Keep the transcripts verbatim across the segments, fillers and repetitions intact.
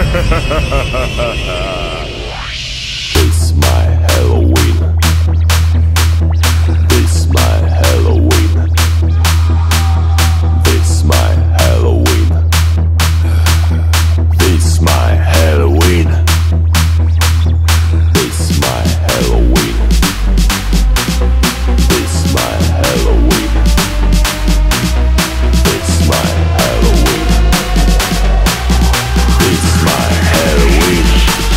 It's my Halloween. It's my Halloween. It's my Halloween. It's my Halloween. It's my Halloween. It's my Halloween. It's my Halloween. It's my Halloween.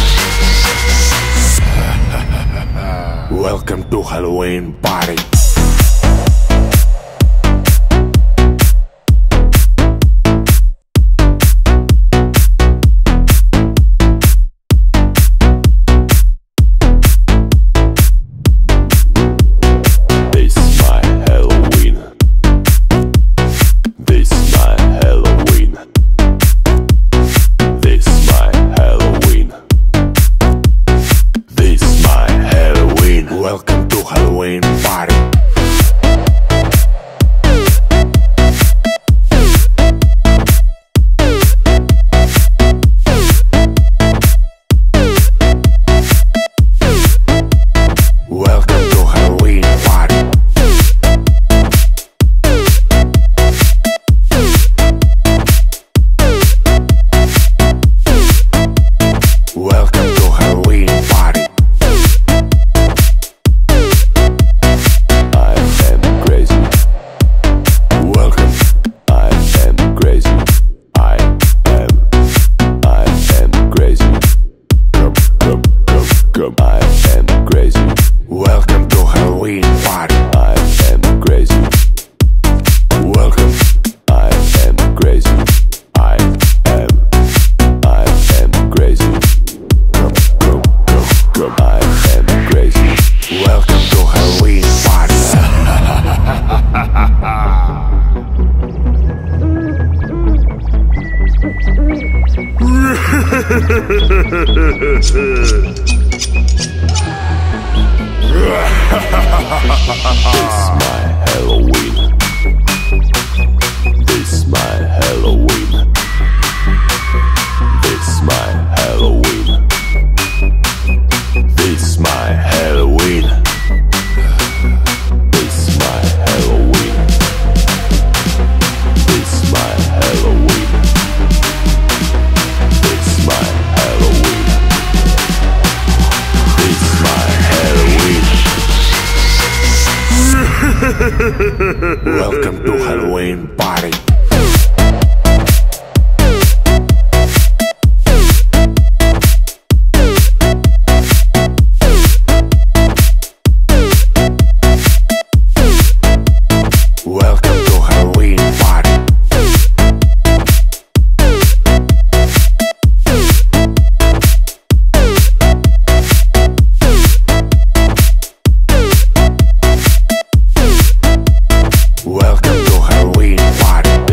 Welcome to Halloween party. Welcome to Halloween party. Welcome to Halloween party. Welcome to Halloween party. I am crazy. Welcome to Halloween party. I am crazy. Welcome. I am crazy. I am. I am crazy. Come, come, come, come. I am crazy. Welcome to Halloween party. It's my Halloween. It's my Halloween. It's my Halloween. It's my Halloween. It's my Halloween. It's my Halloween. It's my Halloween. It's my Halloween. Welcome to Halloween party. Welcome to Halloween party. Welcome to Halloween party.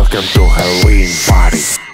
Welcome to Halloween party.